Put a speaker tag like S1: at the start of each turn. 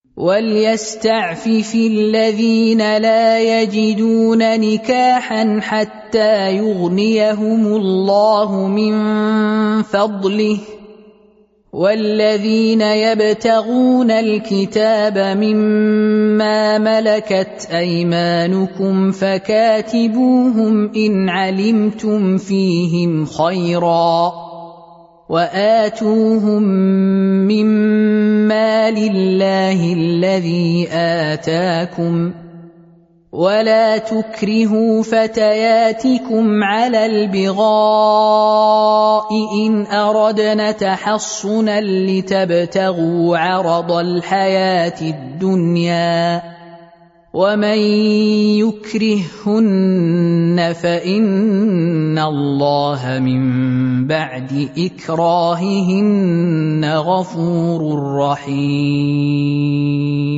S1: وَلْيَسْتَعْفِفِ الَّذِينَ لَا يَجِدُونَ نِكَاحًا حَتَّى يُغْنِيَهُمُ اللَّهُ مِنْ فَضْلِهِ، وَالَّذِينَ يَبْتَغُونَ الْكِتَابَ مِمَّا مَلَكَتْ أَيْمَانُكُمْ فَكَاتِبُوهُمْ إِنْ عَلِمْتُمْ فِيهِمْ خَيْرًا، وَآتُوهُمْ مِمَّا لِلَّهِ الَّذِي آتَاكُمْ، وَلَا تُكْرِهُوا فَتَيَاتِكُمْ عَلَى الْبِغَاءِ إِنْ أَرَدْنَ تَحَصُّنًا لِتَبْتَغُوا عَرَضَ الْحَيَاةِ الدُّنْيَا، وَمَنْ يُكْرِههُّنَّ فَإِنَّ اللَّهَ مِنْ بَعْدِ إِكْرَاهِهِنَّ غَفُورٌ رَحِيمٌ.